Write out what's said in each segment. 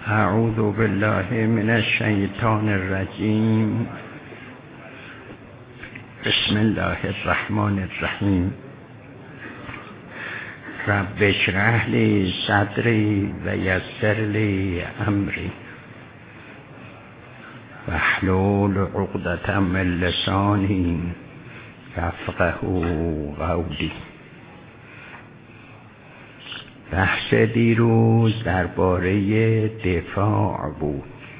اعوذ بالله من الشیطان الرجیم. بسم الله الرحمن الرحیم. رب اشرح لی صدری و یسر لی امری واحلل عقدة من لسانی یفقهوا قولی. بحث دیروز درباره دفاع بود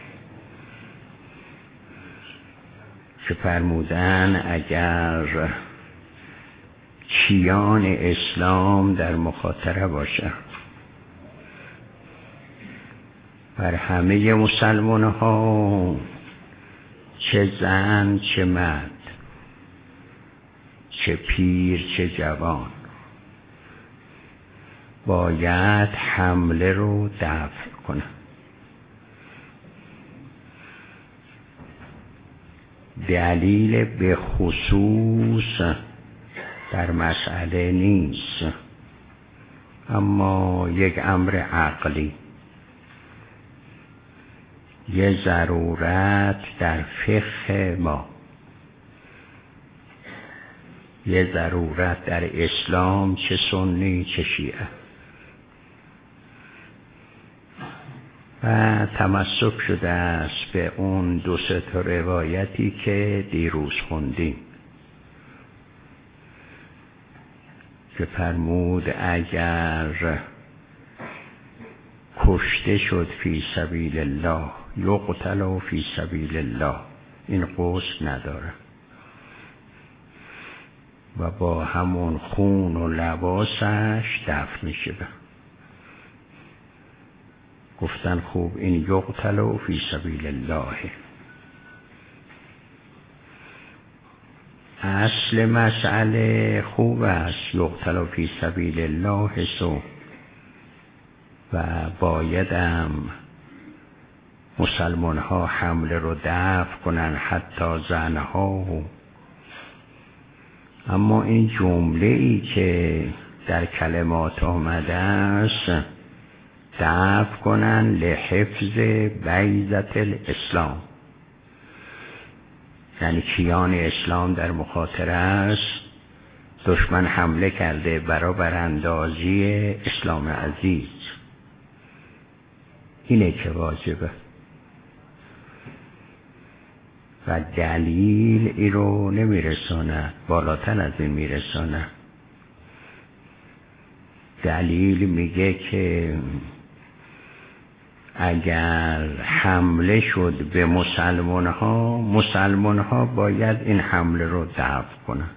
که فرمودن اگر کیان اسلام در مخاطره باشه بر همه مسلمان ها، چه زن چه مرد، چه پیر چه جوان، باید حمله رو دفع کنه. دلیل به خصوص در مسئله نیست، اما یک امر عقلی، یه ضرورت در فقه ما، یه ضرورت در اسلام، چه سنی چه شیعه. و تمسک شده است به اون دو سه تا روایتی که دیروز خوندیم که فرمود اگر کشته شد فی سبیل الله یقتل فی سبیل الله، این غسل نداره و با همون خون و لباسش دفن میشه. گفتن خوب این یقتل فی سبیل الله. اصل مسئله خوب است، یقتل فی سبیل الله سو، و بایدم مسلمان ها حمله رو دفع کنن، حتی زنها. اما این جمله ای که در کلمات آمده است، دفع کنن لحفظ بیضة الاسلام، یعنی کیان اسلام در مخاطره است، دشمن حمله کرده برای براندازی اسلام عزیز، اینه که واجبه. و دلیل ای رو نمیرسانه، بالاتر از این میرسانه. دلیل میگه که اگر حمله شد به مسلمان ها باید این حمله رو دفع کنن.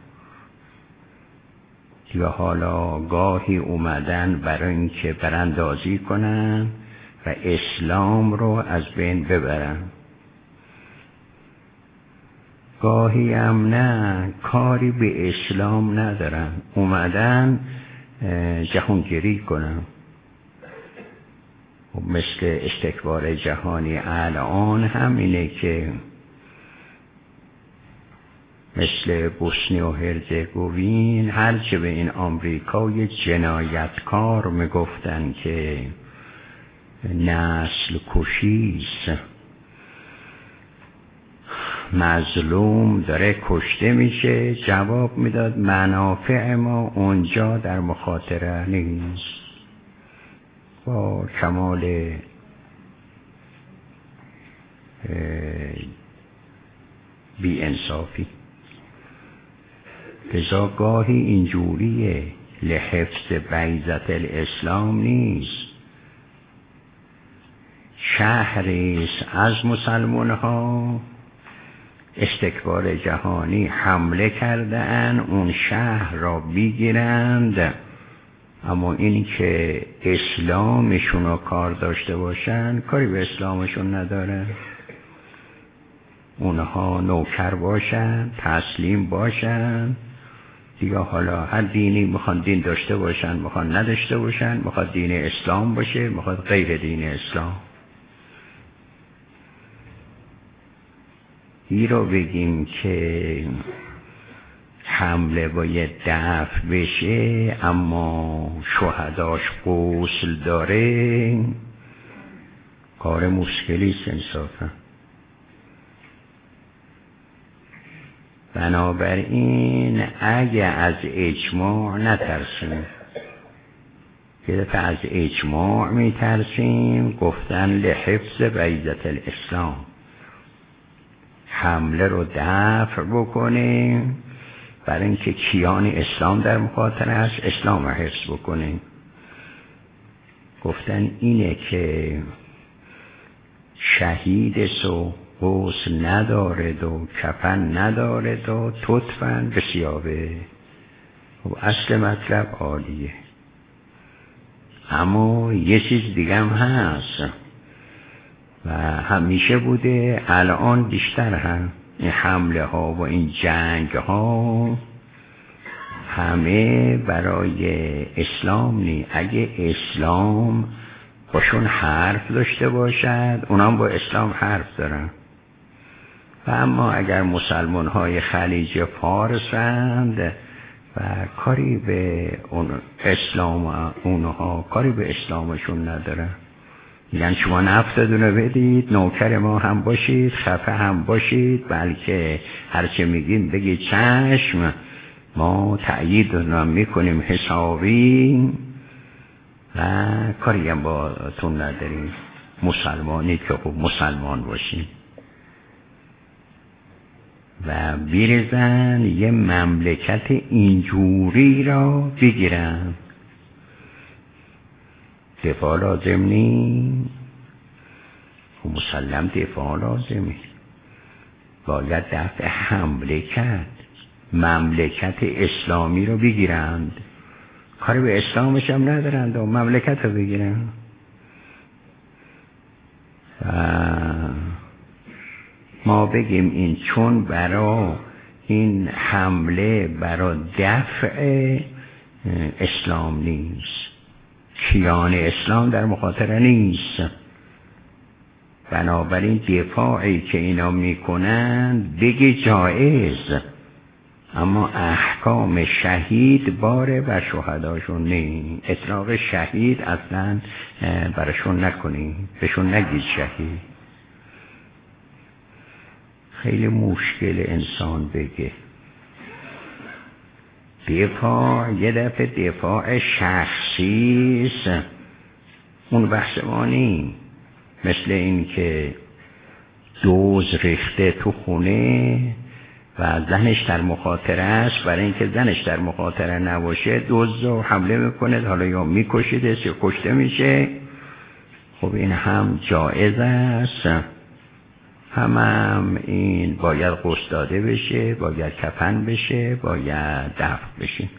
یا حالا گاهی اومدن برای اینکه براندازی کنن و اسلام رو از بین ببرن، گاهی هم نه، کاری به اسلام ندارن، اومدن جهانگیری کنن. مثل استکبار جهانی الان همینه که مثل بوسنی و هرزگوین هرچه به این آمریکای جنایتکار میگفتن که نسل کشیست، مظلوم داره کشته میشه، جواب میداد منافع ما اونجا در مخاطره نیست. با کمال بی انصافی. لذا گاهی اینجوریه، لحفظ بیضة الاسلام نیست. شهریست از مسلمان ها استکبار جهانی حمله کردن اون شهر را بگیرند، اما این که اسلامشون رو کار داشته باشن، کاری به اسلامشون نداره. اونها نوکر باشن، تسلیم باشن دیگه. حالا هر دینی میخوان دین داشته باشن، میخوان نداشته باشن، میخواد دین اسلام باشه، میخواد غیر دین اسلام. این رو بگیم که حمله باید دفع بشه اما شهداش غسل داره، کار مشکلی است انصافا. بنابراین اگه از اجماع نترسیم، یه دفعه از اجماع میترسیم، گفتن لحفظ بیضة الاسلام، حمله رو دفع بکنیم برای اینکه کیان اسلام در مخاطره است، اسلام رو حفظ بکنیم. گفتن اینه که شهید سو غسل ندارد و کفن ندارد و تطفن به ثیابه. خب اصل مطلب عالیه، اما یه چیز دیگه هم هست و همیشه بوده، الان بیشتر هم این حمله ها و این جنگ ها همه برای اسلام نی. اگه اسلام باشون حرف داشته باشد، اونام با اسلام حرف دارن. و اما اگر مسلمان های خلیج فارسند و کاری به اسلام، اونها کاری به اسلامشون ندارن، میگن شما نفتتون بدید، نوکر ما هم باشید، خفه هم باشید، بلکه هرچه میگیم بگید چشم، ما تأیید رو میکنیم حسابی و کاری هم با تون نداریم، مسلمانی که خب مسلمان باشیم. و بیرزن یه مملکت اینجوری را بگیرن. دفاع لازم نی، خب مسلم دفاع لازمی، باید دفع حمله کرد. مملکت اسلامی رو بگیرند، کاری به اسلامش هم ندارند و مملکت رو بگیرند. ما بگیم این چون برای این حمله برای دفع اسلام نیست، کیان اسلام در مخاطره نیست، بنابراین دفاعی که اینا میکنن بگی جایز، اما احکام شهید باره بر شهداشون نی. اطلاق شهید اصلا برشون نکنی، بهشون نگید شهید. خیلی مشکل انسان بگه دفاع، یه دفعه دفاع شخصیست، اون بحث ما نی. مثل این که دوز ریخته تو خونه و زنش در مخاطره است، برای اینکه زنش در مخاطره نباشه دوز رو حمله میکنه، حالا یا میکشیدش یا کشته میشه. خب این هم جایز است، هم این باید غسل داده بشه، باید کفن بشه، باید دفن بشه.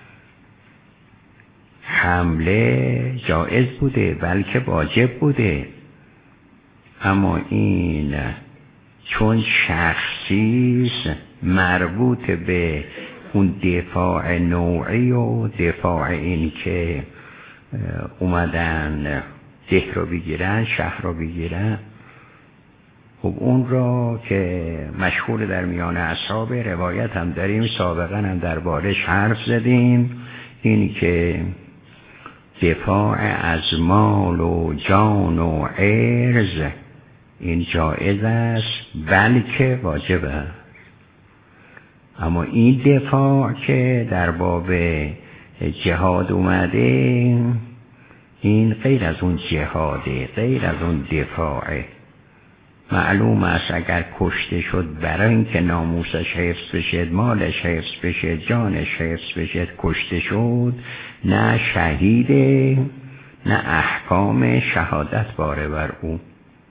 حمله جایز بوده بلکه واجب بوده، اما این چون شخصیست، مربوط به اون دفاع نوعی و دفاع این که اومدن ده رو بگیرن، شهر رو بگیرن. خب اون را که مشهور در میان اصحاب روایت هم داریم، سابقا هم دربارش حرف زدیم، این که دفاع از مال و جان و عرض این جایز است بلکه واجب است. اما این دفاع که در باب جهاد اومده، این غیر از اون جهاده، غیر از اون دفاعه. معلوم است اگر کشته شد برای اینکه ناموسش حفظ بشه، مالش حفظ بشه، جانش حفظ بشه، کشته شد، نه شهیده، نه احکام شهادت باره بر او.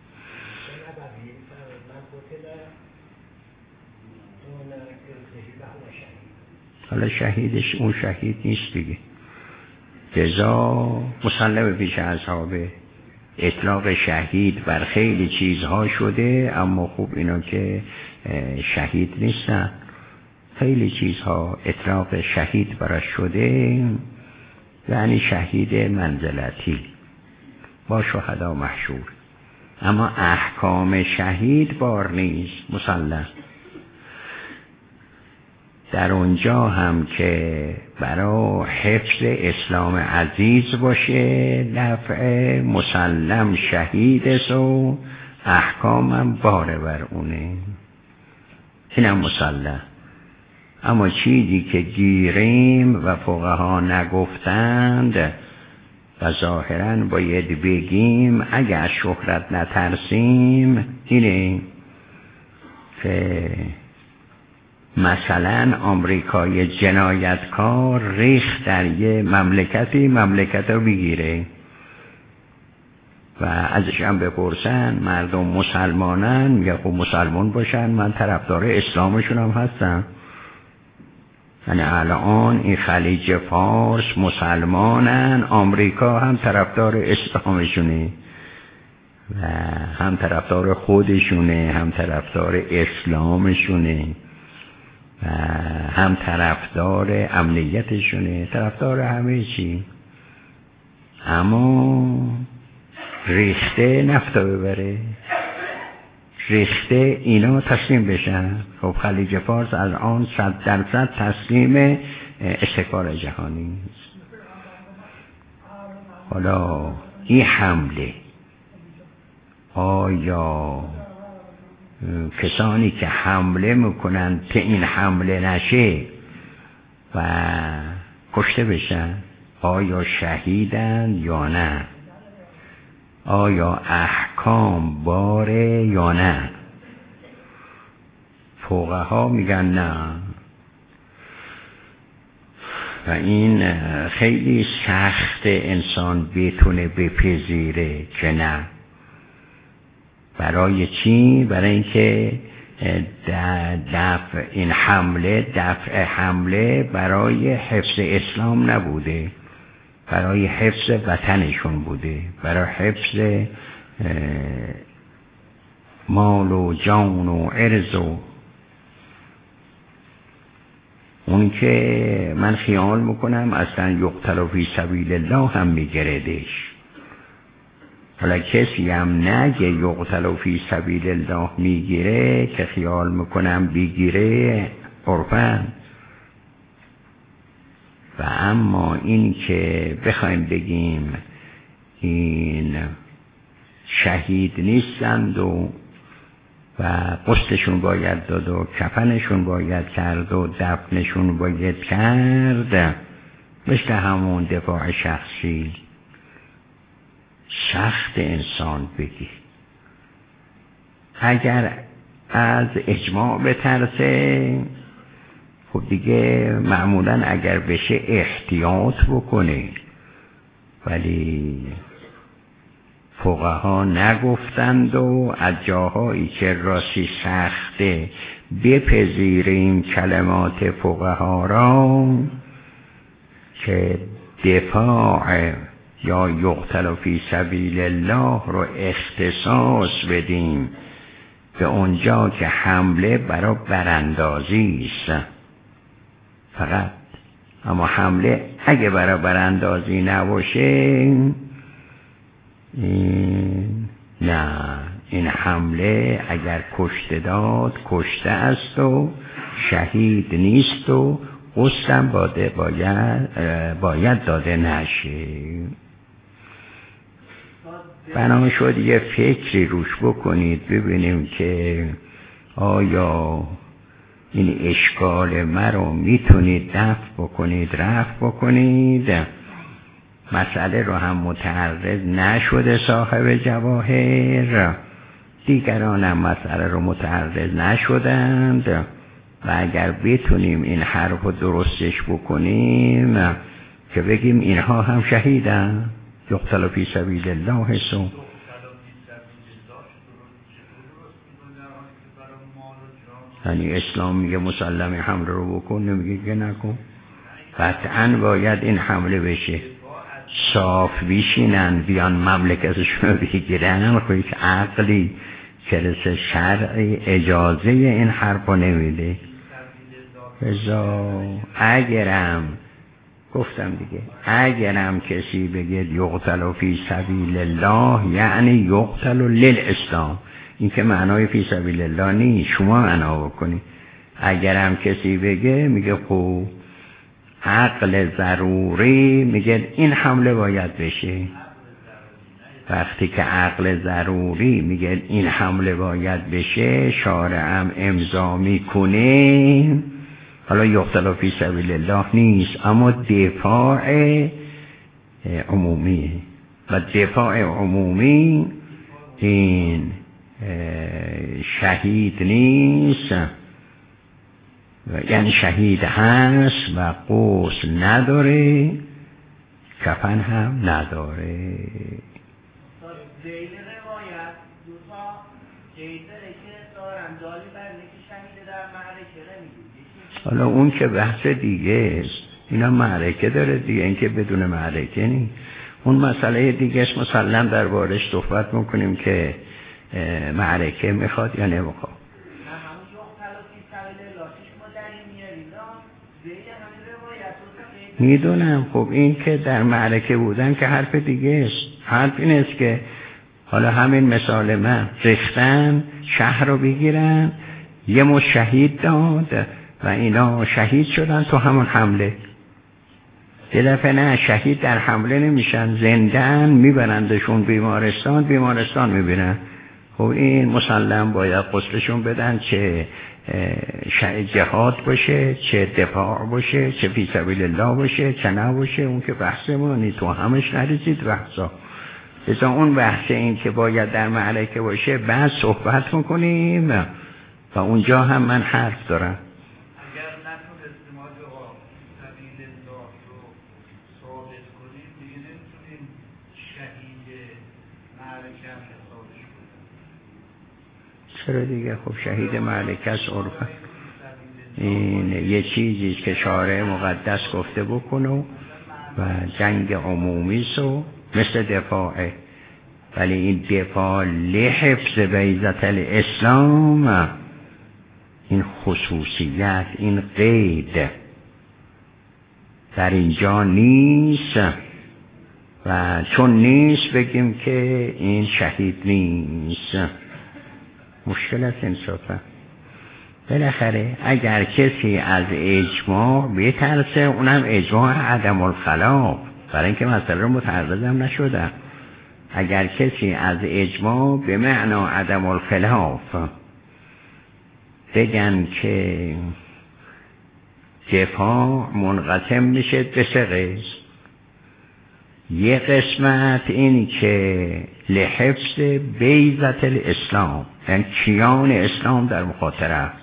حالا شهیدش اون شهید نیست دیگه. جزا مسلم پیش اصحابه، اطلاق شهید بر خیلی چیزها شده، اما خوب اینا که شهید نیستن. خیلی چیزها اطلاق شهید براش شده، یعنی شهید منزلتی با شهدا محشور، اما احکام شهید بار نیست مسلم. در اونجا هم که برای حفظ اسلام عزیز باشه دفع مسلم شهید و احکامم باره بر اونه، اینم مسلم. اما چیزی که گیریم و فقها نگفتند و ظاهراً باید بگیم اگر از شهرت نترسیم اینه که مثلا آمریکای جنایتکار ریخت در یه مملکتی، مملکت رو بگیره و ازش هم بپرسن مردم مسلمانن یا خب مسلمان باشن، من طرفدار اسلامشون هم هستم. یعنی الان این خلیج فارس مسلمانن، آمریکا هم طرفدار اسلامشونه و هم طرفدار خودشونه، هم طرفدار اسلامشونه و هم طرفدار امنیتشونه، طرفدار همه چی. اما ریخته نفتا ببره، ریخته اینا تسلیم بشن. خب خلیج فارس الان 100% تسلیم استکبار جهانی است. حالا این حمله آیا کسانی که حمله میکنن که این حمله نشه و کشته بشن آیا شهیدن یا نه؟ آیا احکام باره یا نه؟ فقها میگن نه و این خیلی سخت انسان بتونه بپذیره که نه. برای چی؟ برای اینکه دفع حمله برای حفظ اسلام نبوده، برای حفظ وطنشون بوده، برای حفظ مال و جان و عرض و اون که من خیال میکنم اصلا یقتل فی سبیل الله هم میگردش. حالا کسی هم نگه یقتل فی سبیل الله میگیره که خیال میکنم بگیره عرفاً. و اما این که بخوایم بگیم این شهید نیستند و غسلشون باید داد و کفنشون باید کرد و دفنشون باید کرد، مثل همون دفاع شخصی سخت انسان بگی. اگر از اجماع بترسه خب دیگه معمولا اگر بشه احتیاط بکنه، ولی فقها نگفتند و از جاهایی که راستی سخته بپذیریم کلمات فقها را که دفاع یا یقتل فی سبیل الله رو اختصاص بدیم به اونجا که حمله برای براندازی است فقط. اما حمله اگه برای براندازی نباشه نه، این حمله اگر کشته داد کشته است و شهید نیست و غسلم باید داده نشه. بنا شد یه فکری روش بکنید ببینیم که آیا این اشکال مرا میتونید دفع بکنید، رفع بکنید. مسئله رو هم متعرض نشده صاحب جواهر، دیگران هم مسئله رو متعرض نشدند و اگر بتونیم این حرف رو درستش بکنیم که بگیم اینها هم شهیدن یقتل فی سبیل الله سو. یعنی اسلام میگه مسلم حمله رو بکن، نمیگه که نکن. قطعا باید این حمله بشه، صاف بیشینن بیان مملکتشون رو بگیرن. خب هیچ عقلی کلس شرعی اجازه این حرف رو نمیده. اگرم گفتم دیگه، اگرم کسی بگه یقتل فی سبیل الله یعنی یقتل للاسلام، این که معنای فی سبیل الله نیست، شما معنا بکنید. اگرم کسی بگه میگه خوب عقل ضروری میگه این حمله باید بشه. وقتی که عقل ضروری میگه این حمله باید بشه، شارعم امضا میکنه، حالا یقتل فی سبیل الله نیست، اما دفاع عمومیه و دفاع عمومی این شهید نیست، یعنی شهید هست و غسل نداره، کفن هم نداره. زیل روایت دوتا جیدره که دارن دالی برنه که شهید در معرکه نمیدید. حالا اون که بحث دیگه است، اینا معرکه داره دیگه، این که بدون معرکه نیست. اون مسئله دیگه است، مسلم در بارش صحبت میکنیم که معرکه میخواد یا نمیخواد. میدونم، خب این که در معرکه بودن که حرف دیگه است. حرف این است که حالا همین مثال من ریختن شهر رو بگیرن، یه مش شهید داد و اینا شهید شدن تو همون حمله. یه دفعه نه، شهید در حمله نمیشن، زندن میبرندشون بیمارستان میبینن. خب این مسلم باید غسلشون بدن، چه جهاد باشه، چه دفاع باشه، چه فی سبیل الله باشه، چه نباشه. اون که بحث ما نی، تو همش نریزید بحثا. بذار اون بحث این که باید در معرکه باشه بعد صحبت میکنیم و اونجا هم من حرف دارم. اگر نتونستیم آقا سبیل الله رو ثابت کنیم دیگه نمیتونیم شهید معرکه هم حسابش کنیم. چرا دیگه؟ خب شهید معرکه است عرفا. این یه چیزیست که شارع مقدس گفته بکنه و جنگ عمومی سو مثل دفاعه، ولی این دفاع لحفظ بیضة الاسلام، این خصوصیت، این قید در اینجا نیست و چون نیست بگیم که این شهید نیست. مشکل است انصافا. بالاخره اگر کسی از اجماع بترسه، اونم اجماع عدم الخلاف، برای اینکه مسئله رو متعرضم نشدم، اگر کسی از اجماع به معنا عدم الخلاف بگن که دفاع منقسم میشه به سه قسم. یه قسمت این که لحفظ بیضة الاسلام، یعنی کیان اسلام در مخاطره است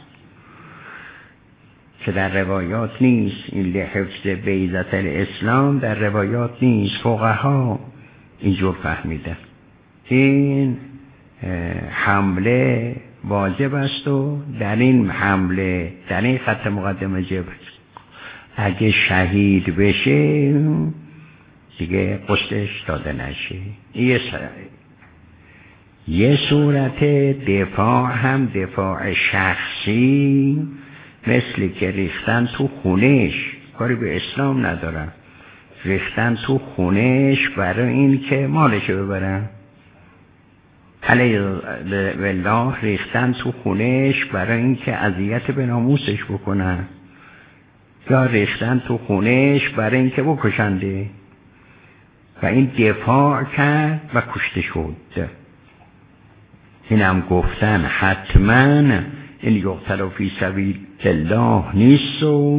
که در روایات نیست. این لحفظ بیضة الاسلام در روایات نیست، فقها اینجور فهمیده. این حمله واجب است و در این حمله، در این خط مقدمه جبر، اگه شهید بشه دیگه غسلش داده نشه. یه صورت دفاع هم دفاع شخصی، مثل که ریختن تو خونش، کاری به اسلام ندارن، ریختن تو خونش برای این که مالشو ببرن، علیه بالله ریختن تو خونش برای این که اذیت به ناموسش بکنن، یا ریختن تو خونش برای این که بکشنده و این دفاع کرد و کشته شد. اینم گفتن حتما این یقتل فی سبیل الله نیست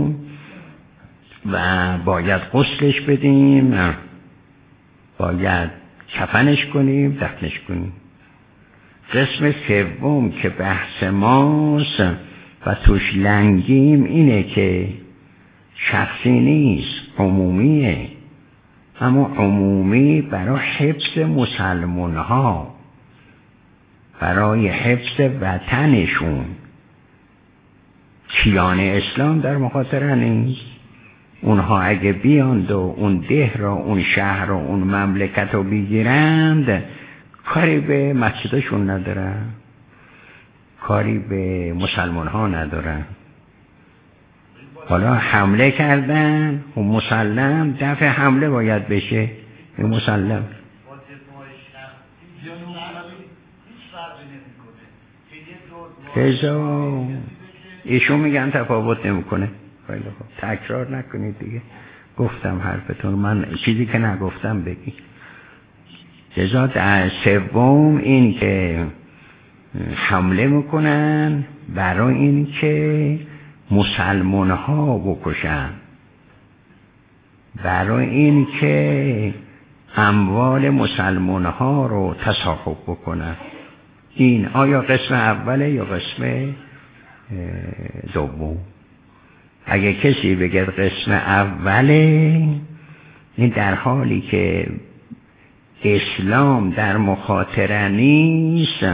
و باید غسلش بدیم، باید کفنش کنیم، دفنش کنیم. قسم سوم که بحث ماست و توش لنگیم اینه که شخصی نیست، عمومیه، اما عمومی برای حفظ مسلمان ها، برای حفظ وطنشون. کیان اسلام در مخاطره نیست. اونها اگه بیاند و اون ده را، اون شهر را، اون مملکت رو بگیرند، کاری به مسجدشون ندارن، کاری به مسلمان ها ندارن. حالا حمله کردن و مسلم دفع حمله باید بشه، این مسلم. ایشون میگن تفاوت نمیکنه. خیلی خوب، تکرار نکنید دیگه. گفتم حرفتون، من چیزی که نگفتم بگی. جزا در سوم این که حمله میکنن برای این که مسلمان ها بکشن، برای این که اموال مسلمان ها رو تصاحب بکنن. این آیا قسم اوله یا قسم دوم؟ اگه کسی بگه قسم اوله، این در حالی که اسلام در مخاطره نیست،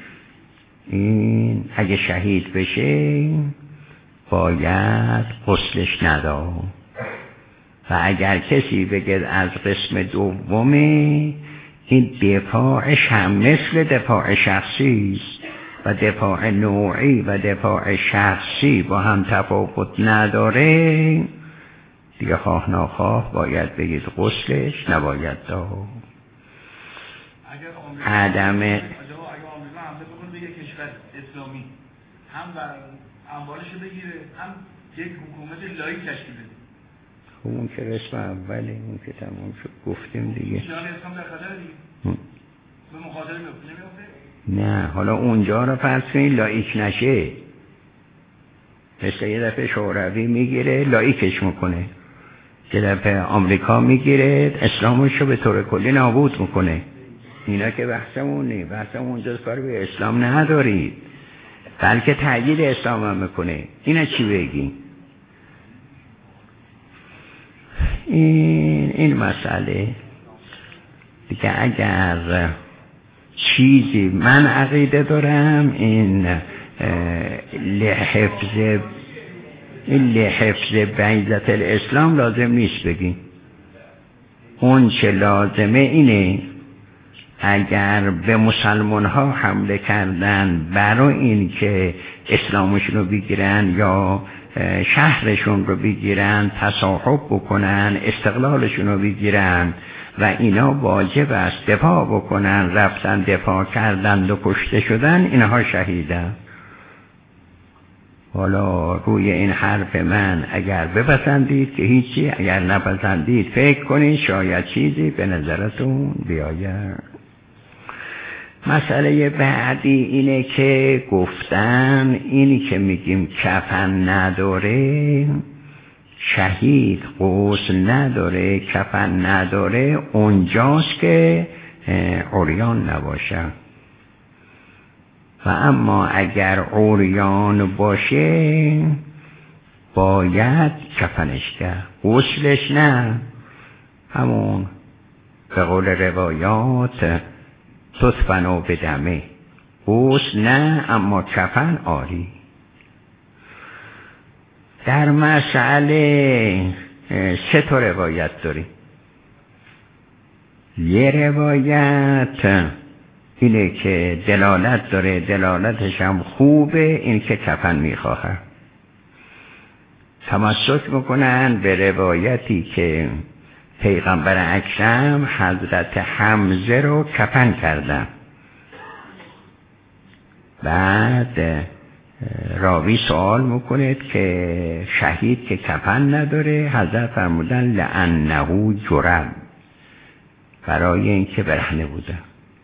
این اگه شهید بشه باید غسلش نداد. و اگر کسی بگه از قسم دومه، این دفاعش هم مثل دفاع شخصی است و دفاع نوعی و دفاع شخصی با هم تفاوت نداره، دیگه خواه ناخواه باید بگید غسلش نباید داد. اگر آمریکا حمله بکنه به یک کشور اسلامی، هم اموالش رو بگیره، هم یک حکومت لایک تشکیل بده، اون که قسم اوله، اون که تمام شد گفتیم دیگه. جان اسلام در خطر دیگه، به مخاطره نمیفته. نه، حالا اونجا رو فرض کنید لایک نشه، مثل یه دفعه شوروی میگیره لایکش میکنه، یه دفعه آمریکا میگیره اسلامش رو به طور کلی نابود میکنه. اینا که بحثمون نیست، بحثمون اونجا کار به اسلام ندارید، بلکه تأیید اسلام هم میکنه. اینا چی بگیم؟ این مسئله دیگه. اگر چیزی من عقیده دارم، این لحفظ بعیدت الاسلام لازم نیست بگیم. اون چه لازمه اینه اگر به مسلمان ها حمله کردن برای این که اسلامشون رو بگیرن یا شهرشون رو بگیرن، تصاحب بکنن، استقلالشون رو بگیرن و اینا واجب است دفاع بکنن، رفتن دفاع کردن و کشته شدن، اینها شهیدن. حالا روی این حرف من اگر بپسندید که هیچی، اگر نپسندید فکر کنید شاید چیزی به نظرتون بیاید. مسئله بعدی اینه که گفتن اینی که میگیم کفن نداره، شهید غسل نداره، کفن نداره، اونجاست که عریان نباشه. و اما اگر عریان باشه باید کفنش کرد، غسلش نه. همون به قول روایات تدفن بدمه، غسل نه اما کفن آری. در مسئله 3 تا روایت داریم. یه روایت اینه که دلالت داره، دلالتش هم خوبه، این که کفن میخواه. تمسک میکنن به روایتی که پیغمبر اکرم حضرت حمزه رو کفن کردن. بعد راوی سوال میکنه که شهید که کفن نداره، حضرت فرمودن لعنه جرب، برای اینکه برهنه بوده.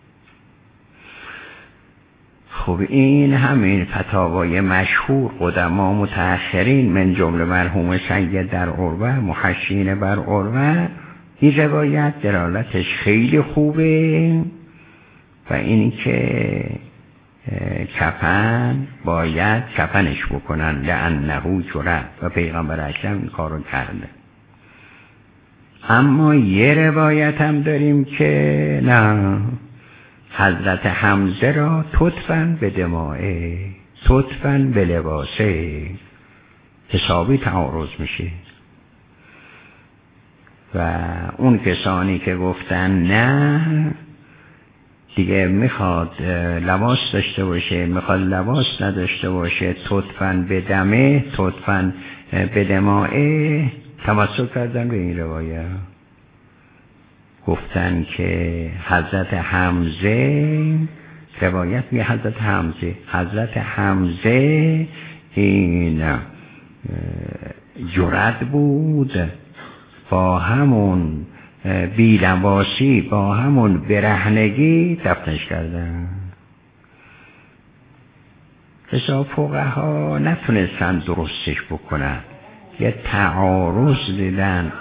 خب این همین فتاوای مشهور قدما متأخرین من جمله مرحوم سید در عروه، محشین بر عروه، این روایت دلالتش خیلی خوبه و این که کفن باید کفنش بکنن لعنه جرب و پیغمبر اکرم این کارو کرده. اما یه روایت هم داریم که نه، حضرت حمزه را تدفن به دمائه، تدفن به لباسه، حسابی تعارض میشه. و اون کسانی که گفتن نه دیگه میخواد لباس داشته باشه، میخواد لباس نداشته باشه، تدفن به دمه، تدفن به دمائه، تمسک کردن به این روایت. گفتن که حضرت حمزه، روایت می حضرت حمزه این جرأت بود، با همون بی‌لباسی، با همون برهنگی دفنش کردن. حساب فقها نتونستن درستش بکنن، یه تعارض دیدن.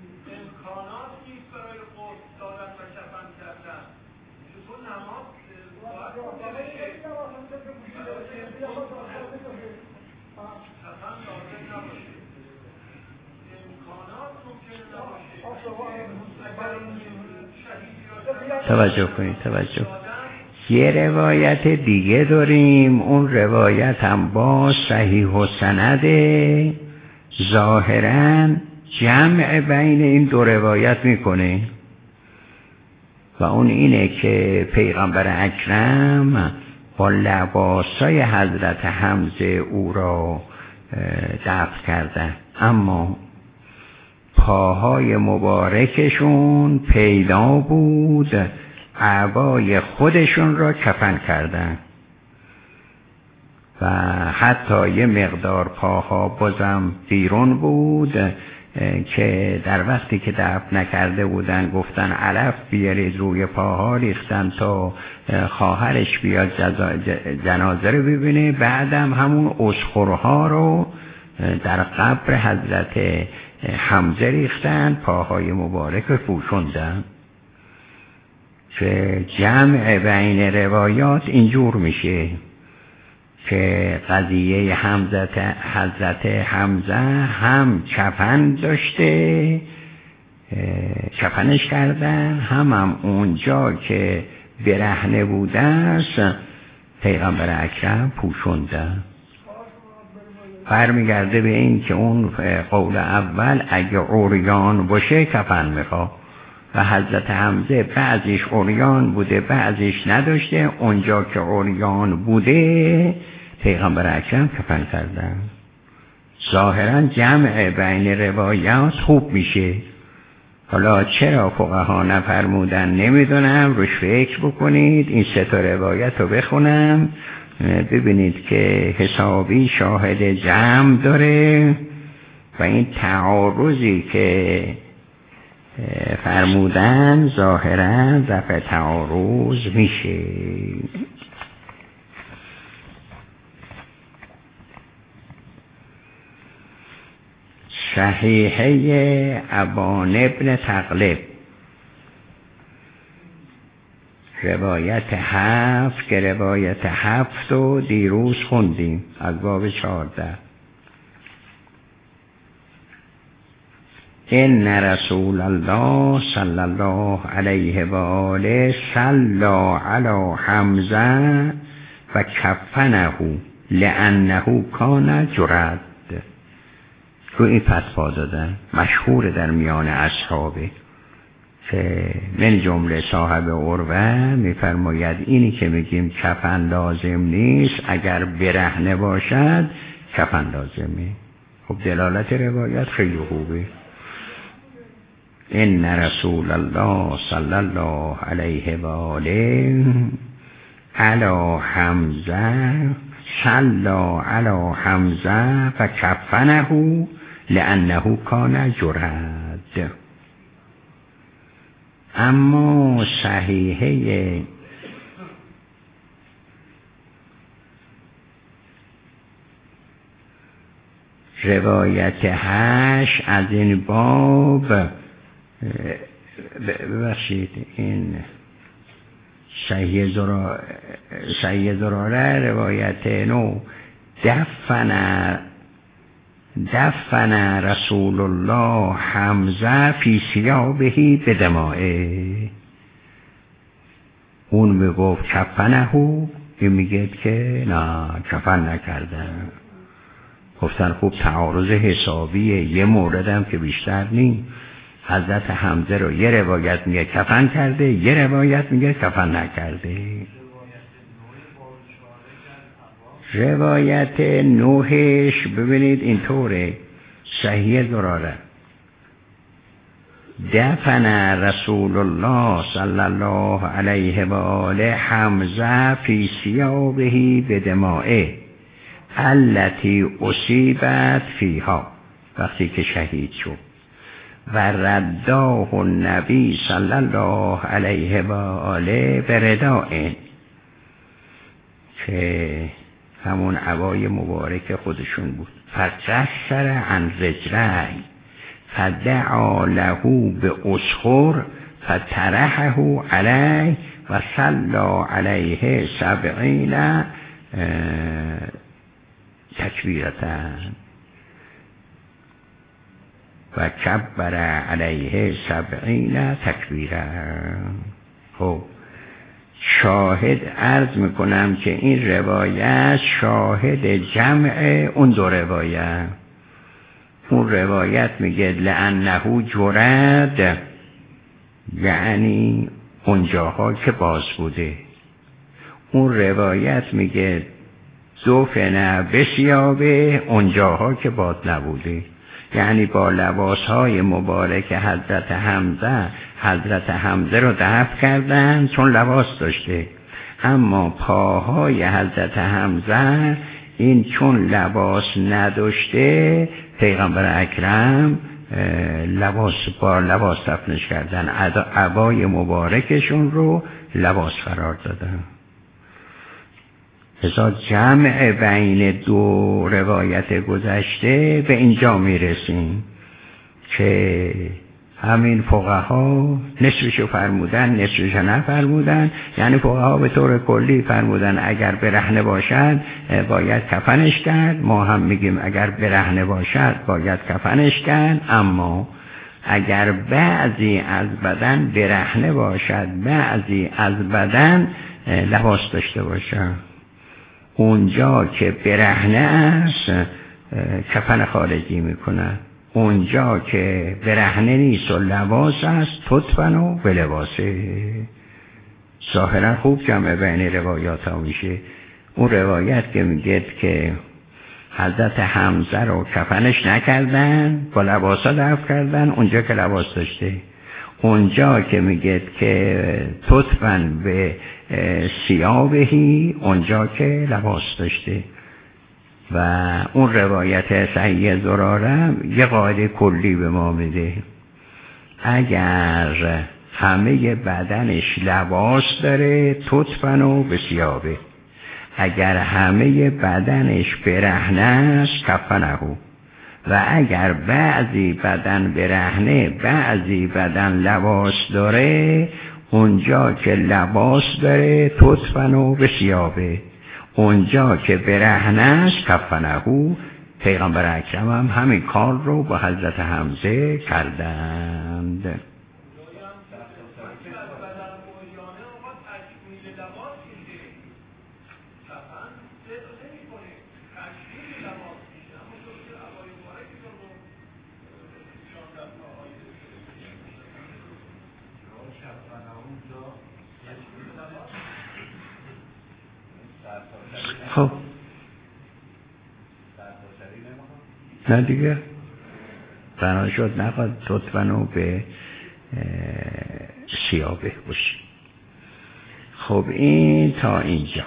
توجه کنید. یه روایت دیگه داریم، اون روایت هم با صحیح و سند ظاهراً جمع بین این دو روایت میکنه و اون اینه که پیغمبر اکرم با لباسای حضرت حمزه او را دفن کردن، اما پاهای مبارکشون پیدا بود، اعضای خودشون را کفن کردن و حتی یه مقدار پاها بازم بیرون بود که در وقتی که دفن نکرده بودن گفتن علف بیارید روی پاها، ریختن تا خواهرش بیاد جنازه رو ببینه. بعدم همون اسخرها رو در قبر حضرت حمزه ریختن، پاهای مبارک پوشوندن. که جمع بین روایات اینجور میشه که قضیه حضرت حمزه هم کفن داشته، کفنش کردن، هم اونجا که برهنه بوده است پیغمبر اکرم پوشوندن. برمیگرده به این که اون قول اول اگه عریان باشه کفن میخواد و حضرت حمزه بعضیش عریان بوده بعضیش نداشته، اونجا که عریان بوده پیغمبر اکرم کفن کردن. ظاهرا جمع بین روایات خوب میشه. حالا چرا فقها نفرمودن نمیدونم، روش فکر بکنید. این سه تا روایت رو بخونم ببینید که حسابی شاهد جمع داره و این تعارضی که فرمودن ظاهرا رفع تعارض میشه. صحیحه ابان ابن تغلب روایت 7 که روایت 7 رو دیروز خوندیم از باب 14. ان رسول الله صلی الله علیه و آله صلی علی حمزه و کفنه لانه کان جرد. تو این فتوا دادن مشهور در میان اصحابه که من جمله صاحب عروه میفرماید اینی که میگیم کفن لازم نیست، اگر برهنه باشد کفن لازمه. خب دلالت روایت خیلی خوبه. ان رسول الله صلی الله علیه و آله علی حمزه صلی علی حمزه و کفنه لانه کان جرد. اما صحیحه روایت 8 از این باب، ببخشید این صحیح زراره روایت 9 دفن رسول الله حمزه فی ثیابه بدمائه. اون میگفت کفنه، این میگه که نه کفن نکردن. گفتن خوب تعارض حسابیه، یه موردم که بیشتر نی. حضرت حمزه رو یه روایت میگه کفن کرده، یه روایت میگه کفن نکرده. روایت 9 ببینید اینطوره، صحیح زراره دفن رسول الله صلی الله علیه و آله حمزه فی ثیابه بدمائه التي اصیبت فیها، وقتی که شهید شد. و رداه النبی صلی الله علیه و آله بردائن، که همون عبای مبارک خودشون بود. فقصر عن رجلی فدعا له به اسخر فطرحه علیه و صلی علیه 70 تکبیرتن و کبر علیه 70 تکبیره. خب شاهد عرض میکنم که این روایت شاهد جمع اون دو روایت. اون روایت میگه لأنه جرد، یعنی اونجاها که باز بوده. اون روایت میگه دفن بثیابه، اونجاها که باز نبوده، یعنی با لباسهای مبارک حضرت حمزه رو دفن کردن چون لباس داشته، اما پاهای حضرت حمزه این چون لباس نداشته پیغمبر اکرم با لباس دفنش کردن، عبای مبارکشون رو لباس قرار دادن. لذا جمع بین دو روایت گذشته به اینجا میرسیم که همین فقها نصفشو فرمودن نصفشو نفرمودن. یعنی فقها به طور کلی فرمودن اگر برهنه باشد باید کفنش کرد، ما هم میگیم اگر برهنه باشد باید کفنش کرد، اما اگر بعضی از بدن برهنه باشد بعضی از بدن لباس داشته باشد، اونجا که برهنه است کفن خارجی میکنن، اونجا که برهنه نیست و لباس است تطفن و به لباسه. ظاهرا خوب جمع بین روایات ها میشه. اون روایت که میگه که حضرت حمزه رو کفنش نکردن با لباس ها دفن کردن اونجا که لباس داشته، اونجا که میگه که تطفن به ثیابهی اونجا که لباس داشته. و اون روایت صحیح زراره یه قاعده کلی به ما میده، اگر همه بدنش لباس داره تطفن و به ثیابه، اگر همه بدنش برهنه است کفنه، و اگر بعضی بدن برهنه بعضی بدن لباس داره اونجا که لباس داره تطفن و به ثیابه، اونجا که برهنه است کفنه. پیغمبر اکرم هم همین کار رو با حضرت حمزه کردند. خب نه دیگه بنا شد نخواد تطفنو به ثیابه باشه. خب این تا اینجا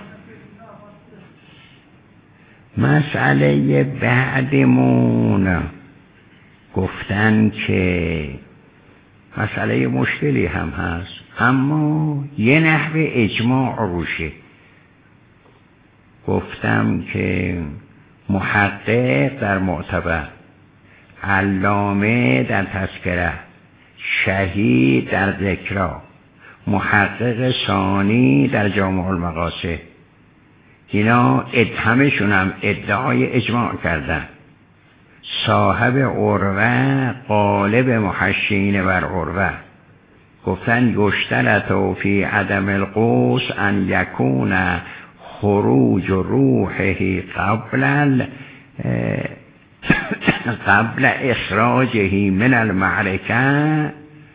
مسئله بعدمون گفتن که مسئله مشکلی هم هست اما یه نحوه اجماع روشه. گفتم که محقق در معتبر، علامه در تذکره، شهید در ذکرا، محقق ثانی در جامع المقاصد، اینا همشون هم ادعای اجماع کردن. صاحب عروه قالب محشین بر عروه گفتن یشترط فی عدم القوس ان یکون خروج روحه قبل اخراجه من المعرکه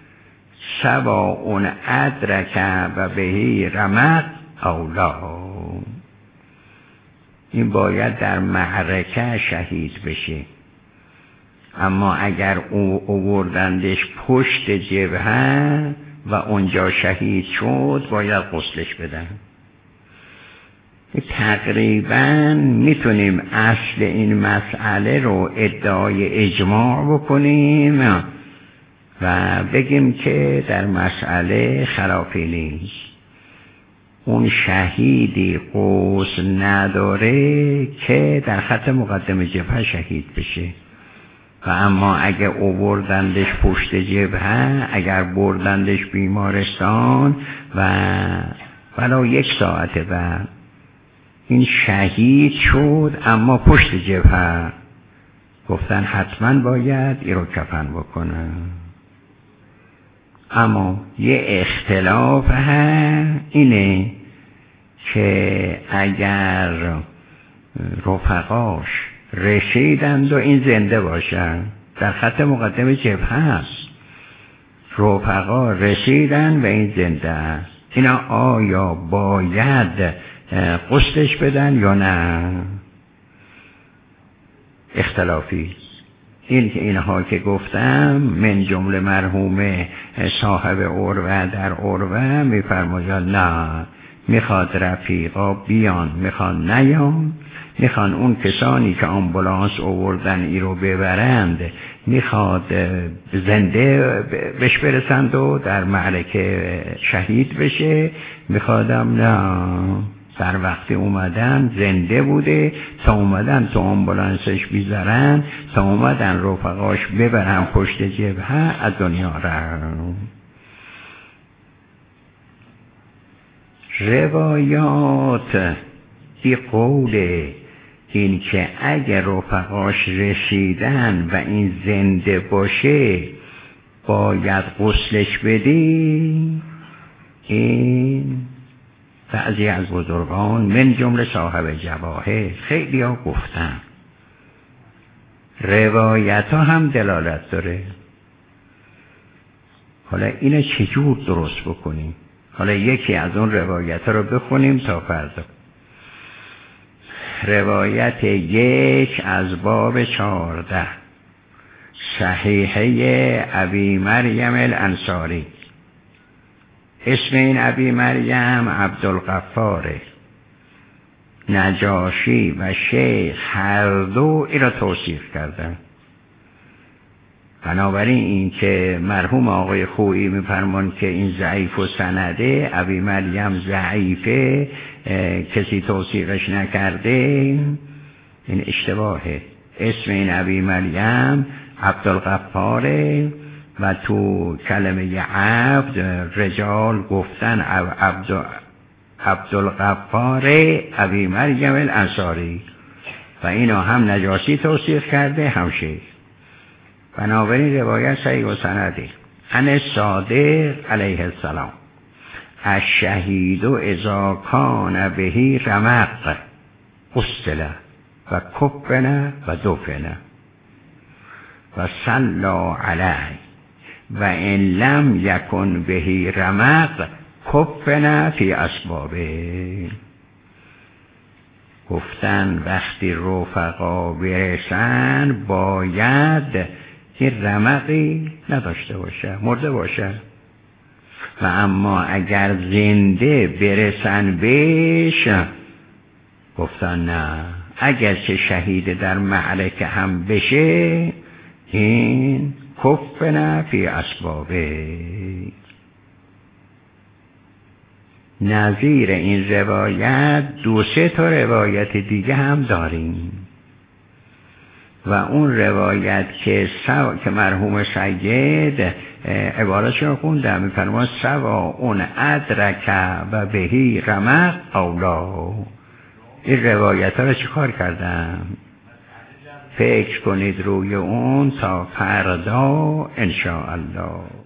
سواء ادرک و بهی رمق او لا. این باید در معرکه شهید بشه، اما اگر او آوردندش پشت جبهه و اونجا شهید شد باید غسلش بدن. تقریبا میتونیم اصل این مسئله رو ادعای اجماع بکنیم و بگیم که در مسئله خلافی نیست. اون شهیدی قوس نداره که در خط مقدم جبهه شهید بشه و اما اگه بردندش پشت جبهه، اگر بردندش بیمارستان و ولی 1 ساعت بعد این شهید شد اما پشت جبهه، گفتن حتما باید این رو کفن بکنه. اما یه اختلاف اینه که اگر رفقاش رسیدند و این زنده باشن، در خط مقدم جبهه هست، رفقا رسیدن و این زنده است، اینا آیا باید غسلش بدن یا نه؟ اختلافی. اینها که گفتم من جمله مرحوم صاحب عروه در عروه میفرماید نه، میخواد رفیقا بیان، میخوان نیان، میخوان اون کسانی که آمبولانس آوردن ای رو ببرند میخواد زنده بهش برسند و در معرکه شهید بشه، میخوادم نه، در وقتی اومدن زنده بوده تا اومدن تو آمبولانسش بیزارن، تا اومدن رفقاش ببرن پشت جبهه از دنیا رو. روایات بی قول این که اگر رفقاش رسیدن و این زنده باشه باید غسلش بدی، این بعضی از بزرگان من جمله صاحب جواهر خیلی ها گفتن. روایت ها هم دلالت داره. حالا اینو چجور درست بکنیم؟ حالا یکی از اون روایت ها رو بخونیم تا فردا. روایت 1 از باب 14 صحیحه ابی مریم الانصاری. اسم این ابی مریم عبدالغفاره. نجاشی و شیخ هر دو این را توصیف کردن. بنابراین این که مرحوم آقای خویی میفرمان که این ضعیف و سنده، ابی مریم ضعیفه، کسی توصیفش نکرده، این اشتباهه. اسم این ابی مریم عبدالغفاره و تو کلمه عبد رجال گفتن عبدالغفار ابی مریم الانصاری و اینا هم نجاشی توصیف کرده هم شیخ. بنابراین روایت صحیح و سنده. ان صادق علیه السلام الشهید اذا کان بهی رمق غسل و کفن و دفن و صلی علیه و ان لم یکن بهی رمق کفن فی اسبابه. گفتن وقتی رفقا برسن باید این رمقی نداشته باشه، مرده باشه، و اما اگر زنده برسن بهش، گفتن نه، اگر چه شهید در معرکه هم بشه این کفن فی اسبابه. نظیر این روایت 2-3 تا روایت دیگه هم داریم و اون روایت که مرحوم سید عبارتشون خوندم میفرماد سوا اون ادرک و بهی رمق اولا. این روایت ها رو چی کار کردم؟ فکر کنید روی اون تا فردا انشاءالله.